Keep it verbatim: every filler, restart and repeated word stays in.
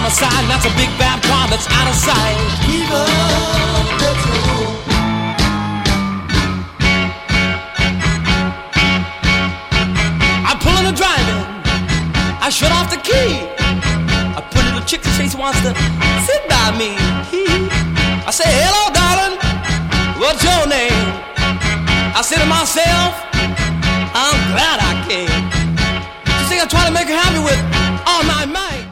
my side. That's a big bad car that's out of sight. Even petrol. I pull in the driving. I shut off the key. I put a little chick that she wants to sit by me. I say, hello, darling. What's your name? I say to myself, I'm glad I came. You see, I'm trying to make her happy with all my might.